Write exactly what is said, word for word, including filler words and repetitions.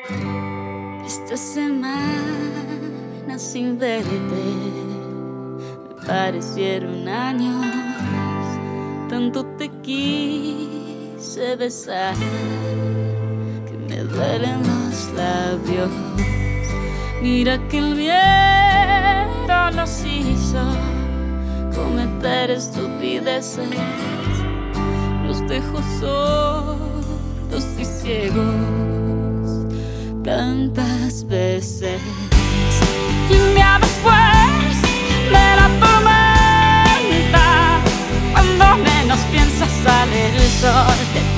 Esta semana sin verte me parecieron años. Tanto te quise besar que me duelen los labios. Mira que el viento nos hizo cometer estupideces. Nos dejó sordos y ciegos tantas veces. Y un día después de la tormenta, cuando menos piensas, sale el sol.